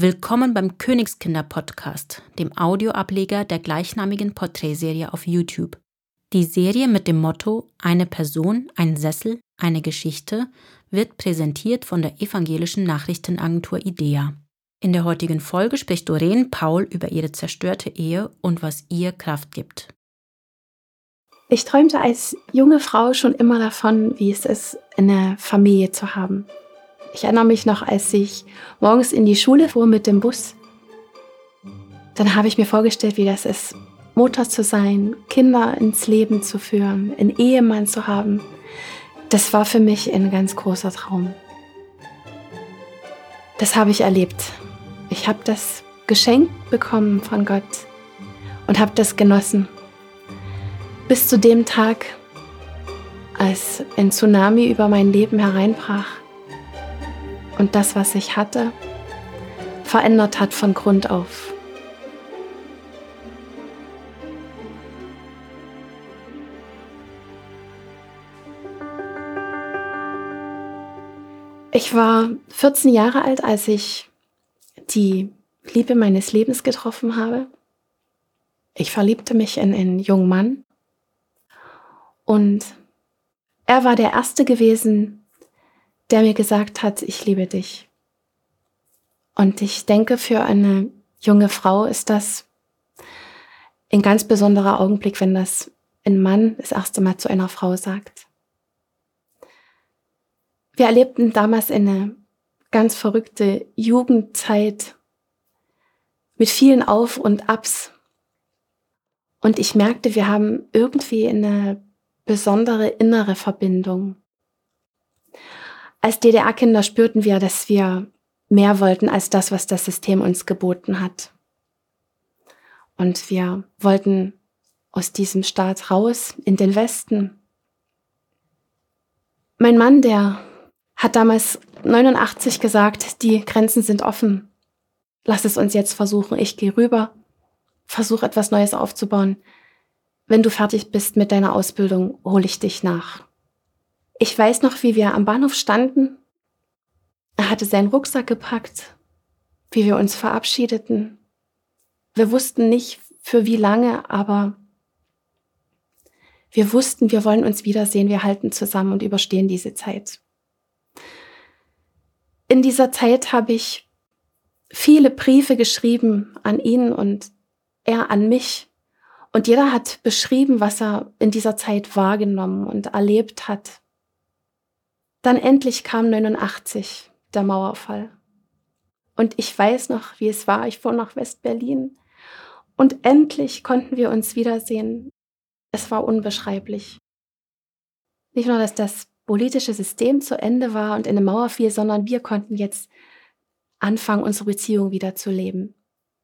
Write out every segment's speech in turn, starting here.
Willkommen beim Königskinder-Podcast, dem Audioableger der gleichnamigen Porträtserie auf YouTube. Die Serie mit dem Motto »Eine Person, ein Sessel, eine Geschichte« wird präsentiert von der evangelischen Nachrichtenagentur IDEA. In der heutigen Folge spricht Doreen Paul über ihre zerstörte Ehe und was ihr Kraft gibt. Ich träumte als junge Frau schon immer davon, wie es ist, eine Familie zu haben. Ich erinnere mich noch, als ich morgens in die Schule fuhr mit dem Bus. Dann habe ich mir vorgestellt, wie das ist, Mutter zu sein, Kinder ins Leben zu führen, einen Ehemann zu haben. Das war für mich ein ganz großer Traum. Das habe ich erlebt. Ich habe das geschenkt bekommen von Gott und habe das genossen. Bis zu dem Tag, als ein Tsunami über mein Leben hereinbrach und das, was ich hatte, verändert hat von Grund auf. Ich war 14 Jahre alt, als ich die Liebe meines Lebens getroffen habe. Ich verliebte mich in einen jungen Mann und er war der Erste gewesen, der mir gesagt hat, ich liebe dich. Und ich denke, für eine junge Frau ist das ein ganz besonderer Augenblick, wenn das ein Mann das erste Mal zu einer Frau sagt. Wir erlebten damals eine ganz verrückte Jugendzeit mit vielen Auf- und Abs. Und ich merkte, wir haben irgendwie eine besondere innere Verbindung. Als DDR-Kinder spürten wir, dass wir mehr wollten als das, was das System uns geboten hat. Und wir wollten aus diesem Staat raus in den Westen. Mein Mann, der hat damals 89 gesagt, die Grenzen sind offen. Lass es uns jetzt versuchen. Ich gehe rüber, versuche etwas Neues aufzubauen. Wenn du fertig bist mit deiner Ausbildung, hole ich dich nach. Ich weiß noch, wie wir am Bahnhof standen. Er hatte seinen Rucksack gepackt, wie wir uns verabschiedeten. Wir wussten nicht, für wie lange, aber wir wussten, wir wollen uns wiedersehen, wir halten zusammen und überstehen diese Zeit. In dieser Zeit habe ich viele Briefe geschrieben an ihn und er an mich. Und jeder hat beschrieben, was er in dieser Zeit wahrgenommen und erlebt hat. Dann endlich kam 89, der Mauerfall. Und ich weiß noch, wie es war. Ich fuhr nach West-Berlin und endlich konnten wir uns wiedersehen. Es war unbeschreiblich. Nicht nur, dass das politische System zu Ende war und in eine Mauer fiel, sondern wir konnten jetzt anfangen, unsere Beziehung wieder zu leben.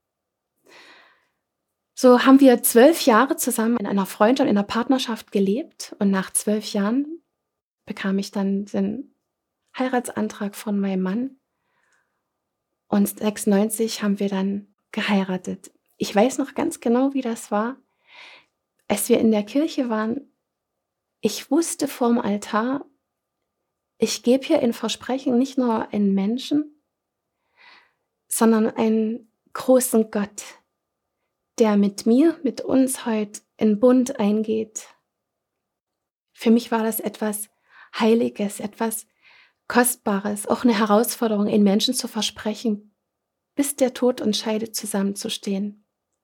So haben wir 12 Jahre zusammen in einer Freundschaft, in einer Partnerschaft gelebt und nach 12 Jahren bekam ich dann den Heiratsantrag von meinem Mann und 96 haben wir dann geheiratet. Ich weiß noch ganz genau, wie das war. Als wir in der Kirche waren, ich wusste vorm Altar, ich gebe hier ein Versprechen, nicht nur einen Menschen, sondern einen großen Gott, der mit mir, mit uns heute in Bund eingeht. Für mich war das etwas Heiliges, etwas Kostbares, auch eine Herausforderung, einen Menschen zu versprechen, bis der Tod uns scheidet, zusammenzustehen.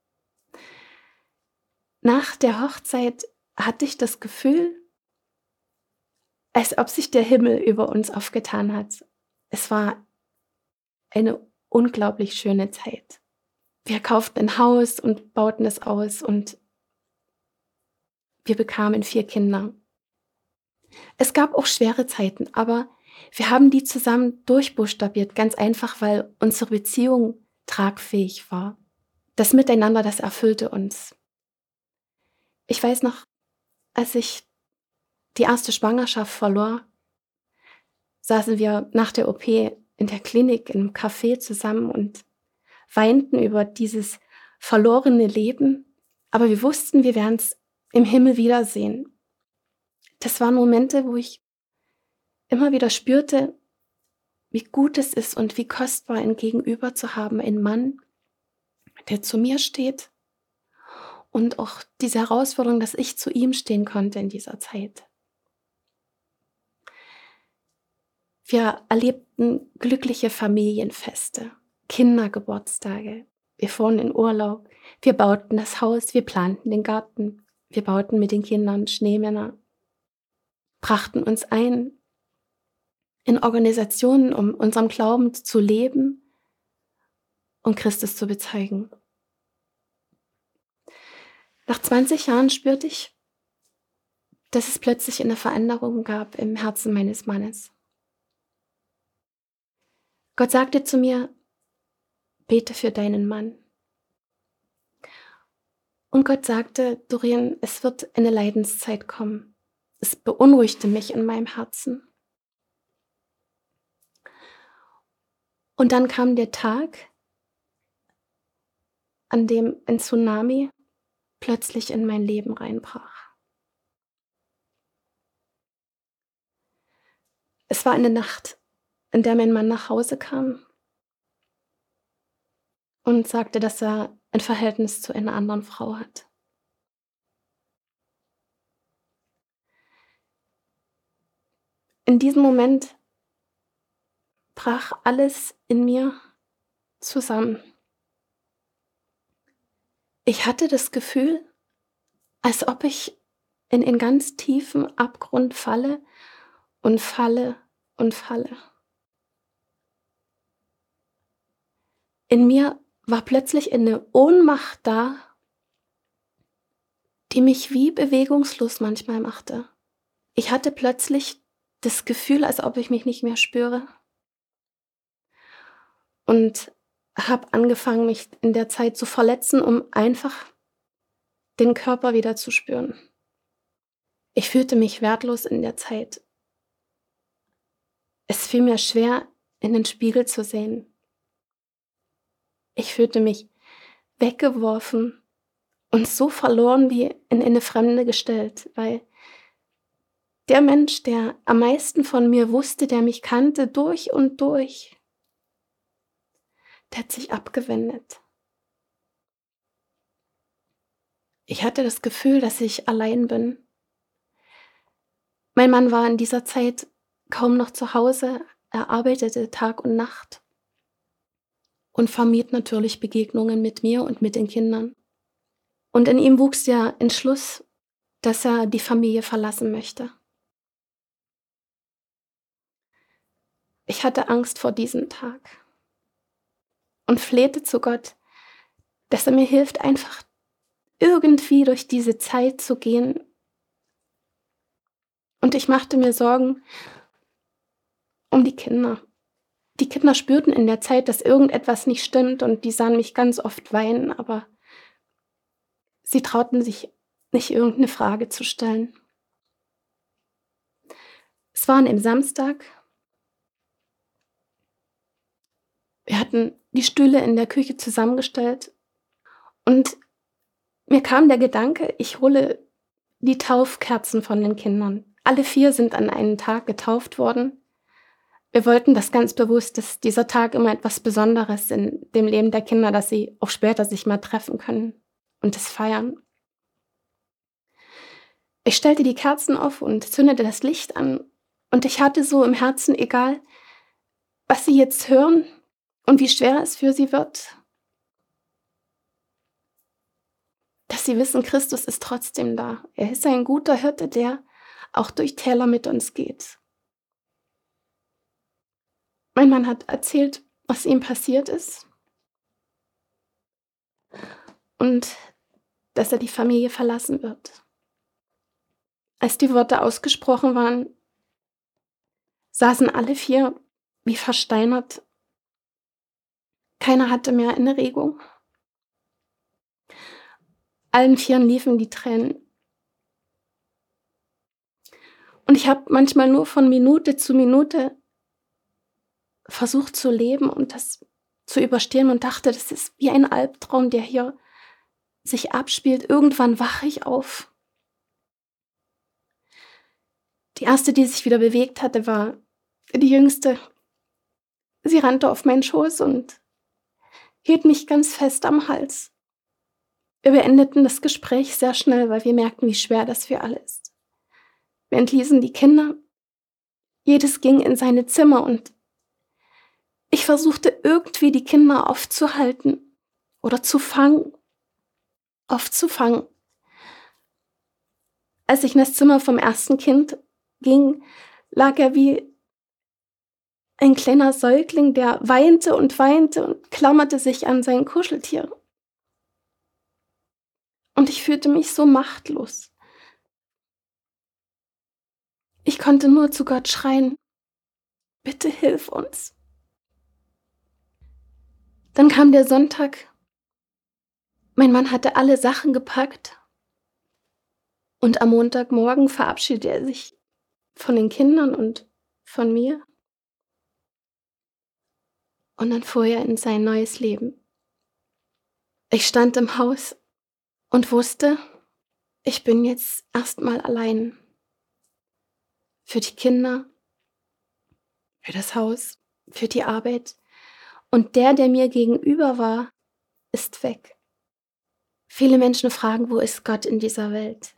Nach der Hochzeit hatte ich das Gefühl, als ob sich der Himmel über uns aufgetan hat. Es war eine unglaublich schöne Zeit. Wir kauften ein Haus und bauten es aus und wir bekamen 4 Kinder. Es gab auch schwere Zeiten, aber wir haben die zusammen durchbuchstabiert, ganz einfach, weil unsere Beziehung tragfähig war. Das Miteinander, das erfüllte uns. Ich weiß noch, als ich die erste Schwangerschaft verlor, saßen wir nach der OP in der Klinik im Café zusammen und weinten über dieses verlorene Leben. Aber wir wussten, wir werden es im Himmel wiedersehen. Das waren Momente, wo ich immer wieder spürte, wie gut es ist und wie kostbar ein Gegenüber zu haben, ein Mann, der zu mir steht, und auch diese Herausforderung, dass ich zu ihm stehen konnte in dieser Zeit. Wir erlebten glückliche Familienfeste, Kindergeburtstage. Wir fuhren in Urlaub. Wir bauten das Haus, wir planten den Garten. Wir bauten mit den Kindern Schneemänner, brachten uns ein in Organisationen, um unserem Glauben zu leben und Christus zu bezeugen. Nach 20 Jahren spürte ich, dass es plötzlich eine Veränderung gab im Herzen meines Mannes. Gott sagte zu mir, bete für deinen Mann. Und Gott sagte, Doreen, es wird eine Leidenszeit kommen. Es beunruhigte mich in meinem Herzen. Und dann kam der Tag, an dem ein Tsunami plötzlich in mein Leben reinbrach. Es war eine Nacht, in der mein Mann nach Hause kam und sagte, dass er ein Verhältnis zu einer anderen Frau hat. In diesem Moment brach alles in mir zusammen. Ich hatte das Gefühl, als ob ich in einen ganz tiefen Abgrund falle und falle und falle. In mir war plötzlich eine Ohnmacht da, die mich wie bewegungslos manchmal machte. Ich hatte plötzlich das Gefühl, als ob ich mich nicht mehr spüre. Und habe angefangen, mich in der Zeit zu verletzen, um einfach den Körper wieder zu spüren. Ich fühlte mich wertlos in der Zeit. Es fiel mir schwer, in den Spiegel zu sehen. Ich fühlte mich weggeworfen und so verloren wie in eine Fremde gestellt, weil der Mensch, der am meisten von mir wusste, der mich kannte durch und durch, der hat sich abgewendet. Ich hatte das Gefühl, dass ich allein bin. Mein Mann war in dieser Zeit kaum noch zu Hause. Er arbeitete Tag und Nacht und vermied natürlich Begegnungen mit mir und mit den Kindern. Und in ihm wuchs der Entschluss, dass er die Familie verlassen möchte. Ich hatte Angst vor diesem Tag und flehte zu Gott, dass er mir hilft, einfach irgendwie durch diese Zeit zu gehen. Und ich machte mir Sorgen um die Kinder. Die Kinder spürten in der Zeit, dass irgendetwas nicht stimmt, und die sahen mich ganz oft weinen, aber sie trauten sich nicht, irgendeine Frage zu stellen. Es war an einem Samstag. Wir hatten die Stühle in der Küche zusammengestellt und mir kam der Gedanke, ich hole die Taufkerzen von den Kindern. Alle 4 sind an einem Tag getauft worden. Wir wollten das ganz bewusst, dass dieser Tag immer etwas Besonderes in dem Leben der Kinder, dass sie auch später sich mal treffen können und es feiern. Ich stellte die Kerzen auf und zündete das Licht an, und ich hatte so im Herzen, egal was sie jetzt hören und wie schwer es für sie wird, dass sie wissen, Christus ist trotzdem da. Er ist ein guter Hirte, der auch durch Täler mit uns geht. Mein Mann hat erzählt, was ihm passiert ist und dass er die Familie verlassen wird. Als die Worte ausgesprochen waren, saßen alle 4 wie versteinert. Keiner hatte mehr eine Regung. Allen 4 liefen die Tränen. Und ich habe manchmal nur von Minute zu Minute versucht zu leben und das zu überstehen und dachte, das ist wie ein Albtraum, der hier sich abspielt. Irgendwann wache ich auf. Die erste, die sich wieder bewegt hatte, war die Jüngste. Sie rannte auf meinen Schoß und hielt mich ganz fest am Hals. Wir beendeten das Gespräch sehr schnell, weil wir merkten, wie schwer das für alle ist. Wir entließen die Kinder. Jedes ging in seine Zimmer und ich versuchte irgendwie die Kinder aufzuhalten oder aufzufangen. Als ich in das Zimmer vom ersten Kind ging, lag er wie ein kleiner Säugling, der weinte und klammerte sich an sein Kuscheltier. Und ich fühlte mich so machtlos. Ich konnte nur zu Gott schreien, bitte hilf uns. Dann kam der Sonntag. Mein Mann hatte alle Sachen gepackt. Und am Montagmorgen verabschiedete er sich von den Kindern und von mir. Und dann fuhr er in sein neues Leben. Ich stand im Haus und wusste, ich bin jetzt erstmal allein. Für die Kinder, für das Haus, für die Arbeit. Und der mir gegenüber war, ist weg. Viele Menschen fragen, wo ist Gott in dieser Welt?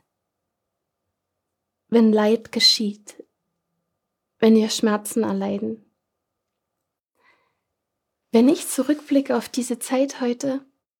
Wenn Leid geschieht, wenn wir Schmerzen erleiden. Wenn ich zurückblicke auf diese Zeit heute,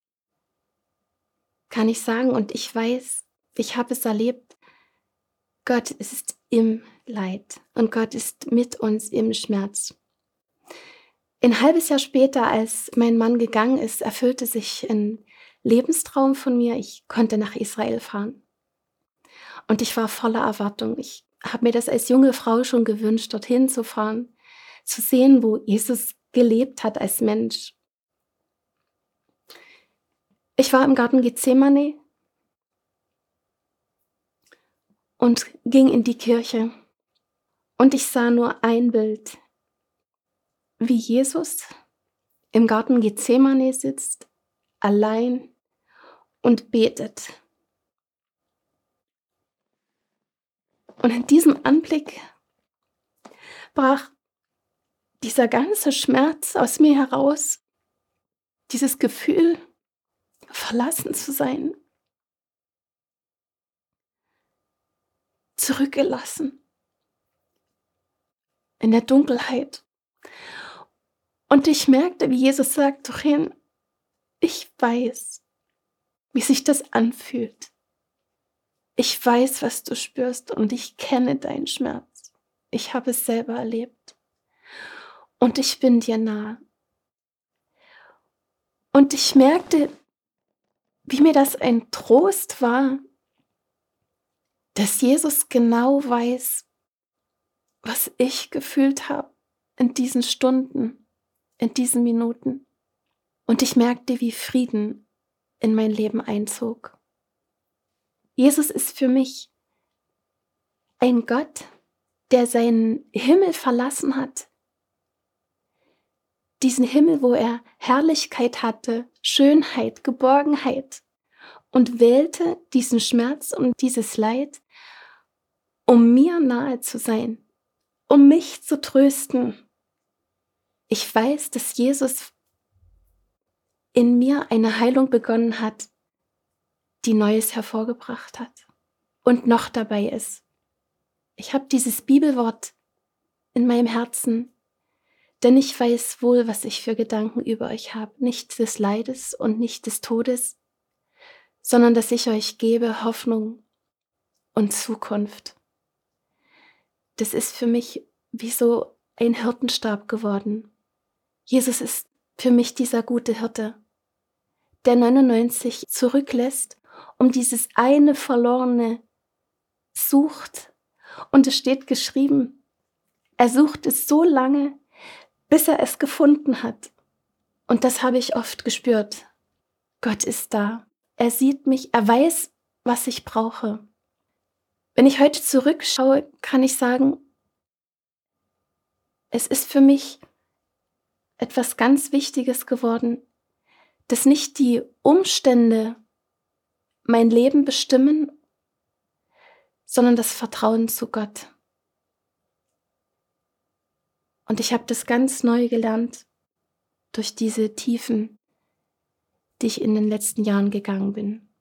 kann ich sagen, und ich weiß, ich habe es erlebt, Gott ist im Leid und Gott ist mit uns im Schmerz. Ein halbes Jahr später, als mein Mann gegangen ist, erfüllte sich ein Lebenstraum von mir. Ich konnte nach Israel fahren. Und ich war voller Erwartung. Ich habe mir das als junge Frau schon gewünscht, dorthin zu fahren, zu sehen, wo Jesus gelebt hat als Mensch. Ich war im Garten Gethsemane und ging in die Kirche. Und ich sah nur ein Bild, wie Jesus im Garten Gethsemane sitzt, allein und betet. Und in diesem Anblick brach dieser ganze Schmerz aus mir heraus, dieses Gefühl, verlassen zu sein, zurückgelassen in der Dunkelheit. Und ich merkte, wie Jesus sagt, Doreen, ich weiß, wie sich das anfühlt. Ich weiß, was du spürst und ich kenne deinen Schmerz. Ich habe es selber erlebt. Und ich bin dir nah. Und ich merkte, wie mir das ein Trost war, dass Jesus genau weiß, was ich gefühlt habe in diesen Stunden, in diesen Minuten. Und ich merkte, wie Frieden in mein Leben einzog. Jesus ist für mich ein Gott, der seinen Himmel verlassen hat. Diesen Himmel, wo er Herrlichkeit hatte, Schönheit, Geborgenheit und wählte diesen Schmerz und dieses Leid, um mir nahe zu sein, um mich zu trösten. Ich weiß, dass Jesus in mir eine Heilung begonnen hat, die Neues hervorgebracht hat und noch dabei ist. Ich habe dieses Bibelwort in meinem Herzen, denn ich weiß wohl, was ich für Gedanken über euch habe, nicht des Leides und nicht des Todes, sondern dass ich euch gebe Hoffnung und Zukunft. Das ist für mich wie so ein Hirtenstab geworden. Jesus ist für mich dieser gute Hirte, der 99 zurücklässt, um dieses eine Verlorene sucht. Und es steht geschrieben, er sucht es so lange, bis er es gefunden hat. Und das habe ich oft gespürt. Gott ist da. Er sieht mich. Er weiß, was ich brauche. Wenn ich heute zurückschaue, kann ich sagen, es ist für mich etwas ganz Wichtiges geworden, dass nicht die Umstände mein Leben bestimmen, sondern das Vertrauen zu Gott. Und ich habe das ganz neu gelernt durch diese Tiefen, die ich in den letzten Jahren gegangen bin.